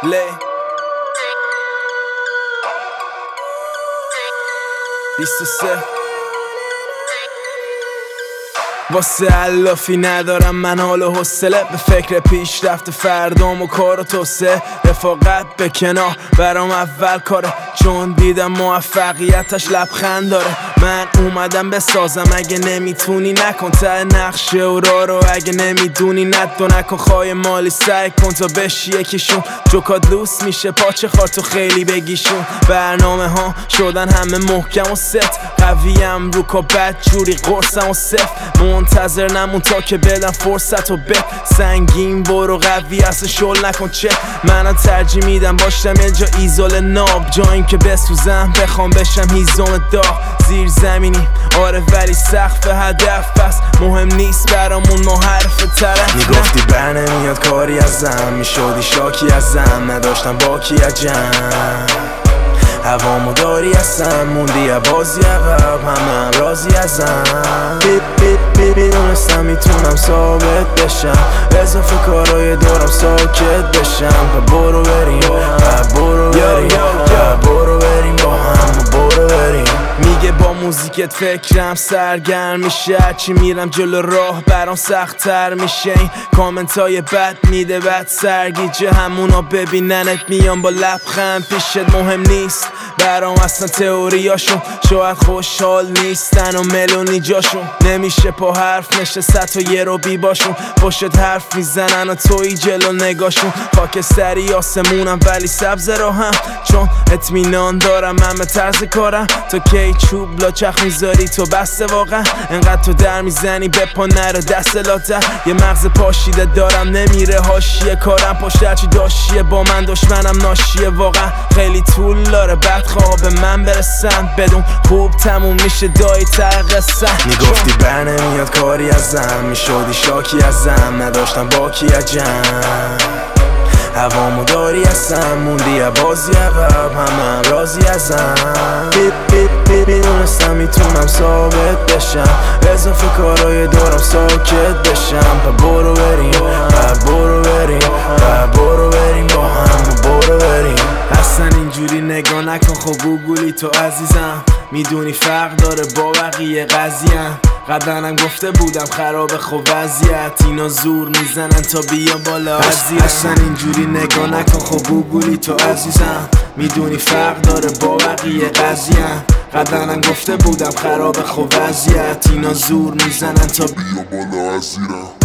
لی 23 واسه علافی ندارم من حال و حوصله، به فکر پیشرفت فردام و کار و توسعه. رفاقت به کنار برام اول کاره، چون دیدم موفقیتش لبخند داره. من اومدم بسازم، اگه نمیتونی نکن ته نقشه و راه رو، اگه نمیدونی ندو نکن خواهی مالی، سعی کن تا بشی یکیشون. جوکات لوس میشه پاچه خار تو خیلی بگیشون. برنامه ها شدن همه محکم و ست، قویم رو کا بد جوری قرصم و سفت. منتظر نمون تا که بدم فرصت و به سنگین برو، قوی اصلا شل نکن چه. منم ترجیح میدم باشم یه جا ایزول ناب، جا این که بسوزم بخوام بشم هیزم داغ. زیر زمینی آره ولی سقف هدف پس مهم نیست برامون ما حرف طرف. میگفتی بر نمیاد کاری ازم، میشدی شاکی ازم، نداشتم باکی عجم. هوامو داری ازم، موندی بازی عقب، همه راضی ازم. میدونستم میتونم ثابت بشم، اضافه کارای دورم ساکت بشم. برو بریم برو بریم برو بریم با هم برو بریم. میگه با موزیکت فکرم سرگرم میشه، هرچی میرم جلو راه برام سخت‌تر میشه. این کامنتای بد میده بد سرگیجه، همونا ببیننت میان با لبخند پیشت. مهم نیست برام اصلا تئوریاشون، شاید خوشحال نیستن و ملونی جاشون. نمیشه پا حرف نشست تا یه رو بی باشون، پشت حرف میزنن و توی جلو نگاشون. خاکستری آسمونم ولی سبز راهم، چون اطمینان دارم همه طرز کارم. تا کی چوب لاچخ میذاری تو بسته واقعا، انقدر تو در میزنی به پا نره دست لاتر. یه مغز پاشیده دارم نمیره حاشیه کارم، پشت هرچی داشیه با من دشمنم ناشیه واقعا. خیلی طول داره بدخواه به من برسن، بدون خوب تموم میشه دایی تر قصه. میگفتی بر نمیاد کاری ازم، میشدی شاکی ازم، نداشتم باکی عجم. هوامو داری ازم، موندی بازی عقب، همه راضی ازم. میدونستم میتونم ثابت بشم، اضافه کارای دورم ساکت بشم. برو بریم برو بریم برو بریم با هم برو بریم. اصلا اینجوری نگاه نکن خب گوگولی تو عزیزم، میدونی فرق داره با بقیه قضیم. قبلنم گفته بودم خراب خب وضعیت، اینا زور میزنن تا بیان بالا عزیزم. اصلا اینجوری نگاه نکن خب گوگولی تو عزیزم، میدونی فرق داره با بقیه قضیم. قبلنم گفته بودم خراب خب وضعیت، اینا زور میزنن تا بیان بالا عزیزم.